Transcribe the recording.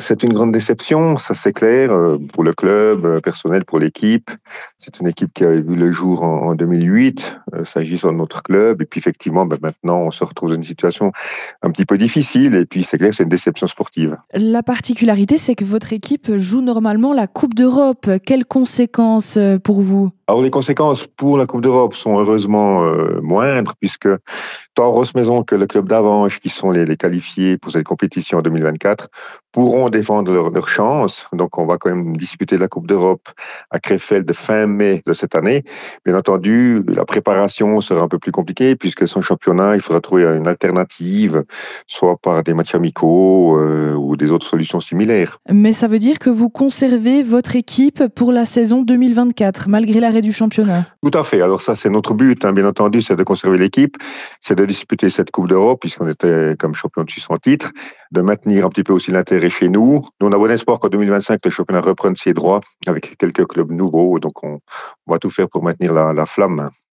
C'est une grande déception, ça c'est clair, pour le club, personnel, pour l'équipe. C'est une équipe qui avait vu le jour en 2008, s'agissant de notre club et puis effectivement, maintenant on se retrouve dans une situation un petit peu difficile et puis c'est clair, c'est une déception sportive. La particularité, c'est que votre équipe joue normalement la Coupe d'Europe. Quelles conséquences pour vous? Alors les conséquences pour la Coupe d'Europe sont heureusement, moindres puisque tant Rosse-Maison que le club d'Avanches, qui sont les qualifiés pour cette compétition en 2024, pourront défendre leur chance. Donc, on va quand même disputer la Coupe d'Europe à Krefeld fin mai de cette année. Bien entendu, la préparation sera un peu plus compliquée puisque son championnat, il faudra trouver une alternative, soit par des matchs amicaux ou des autres solutions similaires. Mais ça veut dire que vous conservez votre équipe pour la saison 2024, malgré l'arrêt du championnat? Tout à fait. Alors ça, c'est notre but, hein, bien entendu, c'est de conserver l'équipe, c'est de disputer cette Coupe d'Europe, puisqu'on était comme champion de Suisse en titre, de maintenir un petit peu aussi l'intérêt chez nous. Nous, on a bon espoir qu'en 2025, le championnat reprenne ses droits avec quelques clubs nouveaux. Donc, on va tout faire pour maintenir la flamme.